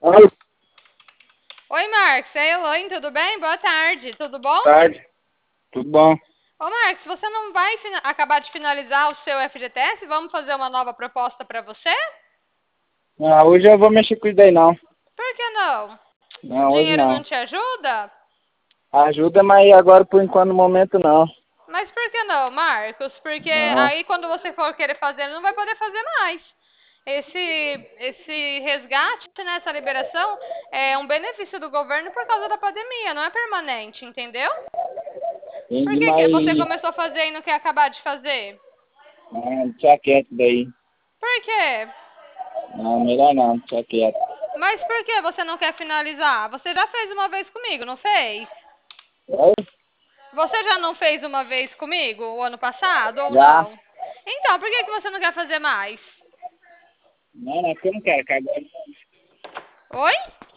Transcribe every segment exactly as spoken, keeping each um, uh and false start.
Oi, Oi, Marcos. É Elaine, tudo bem? Boa tarde, tudo bom? tarde. Tudo bom? Ô, Marcos, você não vai fina- acabar de finalizar o seu F G T S? Vamos fazer uma nova proposta para você? Ah, hoje eu vou mexer com isso daí não. Por que não? O Não, hoje dinheiro não. não te ajuda? Ajuda, mas agora por enquanto no momento não. Mas por que não, Marcos? Porque Não. aí quando você for querer fazer, não vai poder fazer mais. Esse, esse resgate, né, essa liberação, é um benefício do governo por causa da pandemia, não é permanente, entendeu? Por Entendi, que que você mas começou a fazer e não quer acabar de fazer? ah, deixa quieto daí. Por quê? Não, melhor não, deixa quieto. Mas por que você não quer finalizar? Você já fez uma vez comigo, não fez? Oi? Você já não fez uma vez comigo o ano passado ou Já? não? Então, por que que você não quer fazer mais? Não, não, porque eu não quero, que agora... Oi?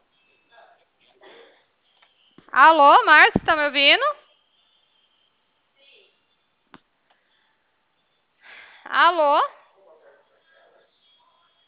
Alô, Marcos, tá me ouvindo? Alô?